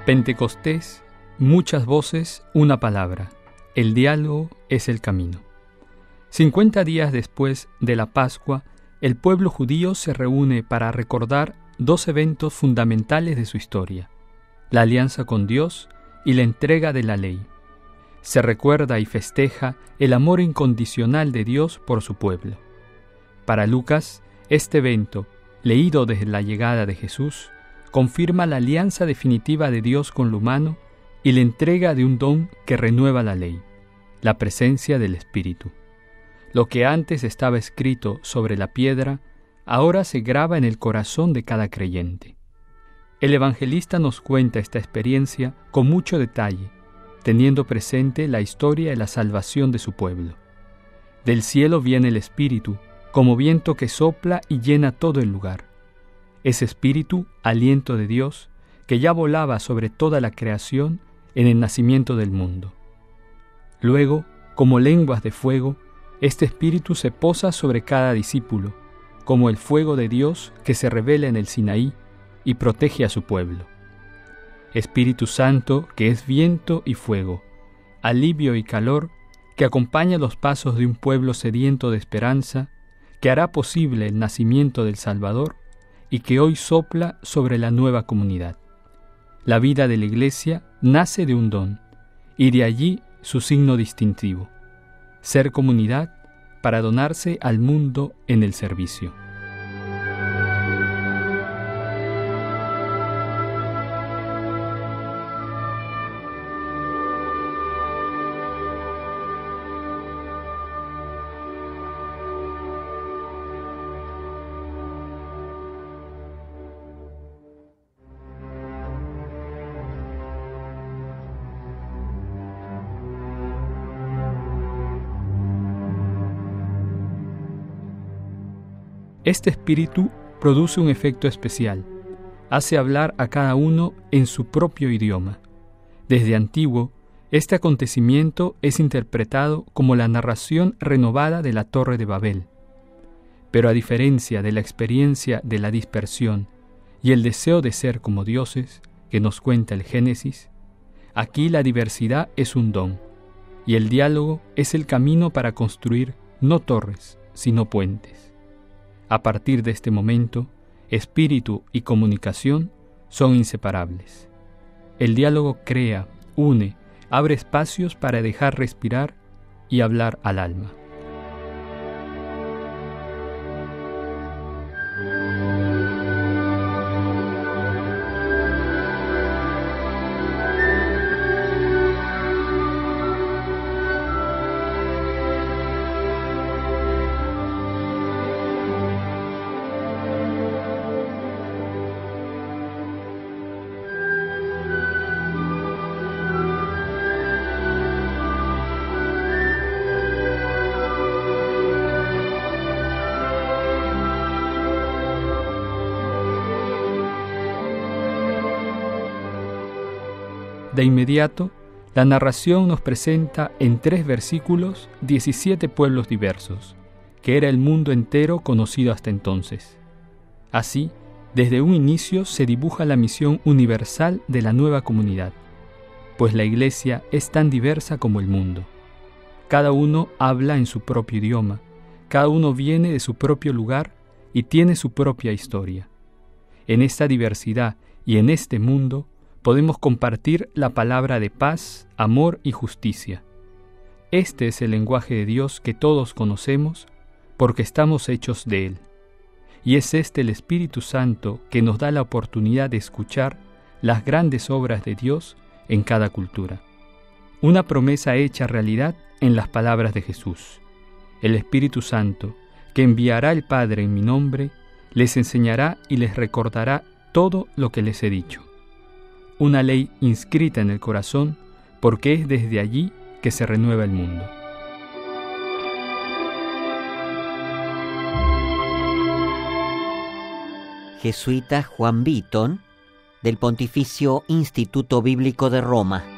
Pentecostés, muchas voces, una palabra. El diálogo es el camino. 50 días después de la Pascua, el pueblo judío se reúne para recordar dos eventos fundamentales de su historia: la alianza con Dios y la entrega de la ley. Se recuerda y festeja el amor incondicional de Dios por su pueblo. Para Lucas, este evento, leído desde la llegada de Jesús, confirma la alianza definitiva de Dios con lo humano y la entrega de un don que renueva la ley, la presencia del Espíritu. Lo que antes estaba escrito sobre la piedra, ahora se graba en el corazón de cada creyente. El evangelista nos cuenta esta experiencia con mucho detalle, teniendo presente la historia y la salvación de su pueblo. Del cielo viene el Espíritu, como viento que sopla y llena todo el lugar. Ese Espíritu, aliento de Dios, que ya volaba sobre toda la creación en el nacimiento del mundo. Luego, como lenguas de fuego, este Espíritu se posa sobre cada discípulo, como el fuego de Dios que se revela en el Sinaí y protege a su pueblo. Espíritu Santo, que es viento y fuego, alivio y calor, que acompaña los pasos de un pueblo sediento de esperanza, que hará posible el nacimiento del Salvador y que hoy sopla sobre la nueva comunidad. La vida de la Iglesia nace de un don, y de allí su signo distintivo: ser comunidad para donarse al mundo en el servicio. Este espíritu produce un efecto especial, hace hablar a cada uno en su propio idioma. Desde antiguo, este acontecimiento es interpretado como la narración renovada de la Torre de Babel. Pero a diferencia de la experiencia de la dispersión y el deseo de ser como dioses, que nos cuenta el Génesis, aquí la diversidad es un don, y el diálogo es el camino para construir no torres, sino puentes. A partir de este momento, espíritu y comunicación son inseparables. El diálogo crea, une, abre espacios para dejar respirar y hablar al alma. De inmediato, la narración nos presenta en 3 versículos 17 pueblos diversos, que era el mundo entero conocido hasta entonces. Así, desde un inicio se dibuja la misión universal de la nueva comunidad, pues la Iglesia es tan diversa como el mundo. Cada uno habla en su propio idioma, cada uno viene de su propio lugar y tiene su propia historia. En esta diversidad y en este mundo, podemos compartir la palabra de paz, amor y justicia. Este es el lenguaje de Dios que todos conocemos porque estamos hechos de Él. Y es este el Espíritu Santo que nos da la oportunidad de escuchar las grandes obras de Dios en cada cultura. Una promesa hecha realidad en las palabras de Jesús. El Espíritu Santo, que enviará el Padre en mi nombre, les enseñará y les recordará todo lo que les he dicho. Una ley inscrita en el corazón, porque es desde allí que se renueva el mundo. Jesuita Juan Beaton, del Pontificio Instituto Bíblico de Roma.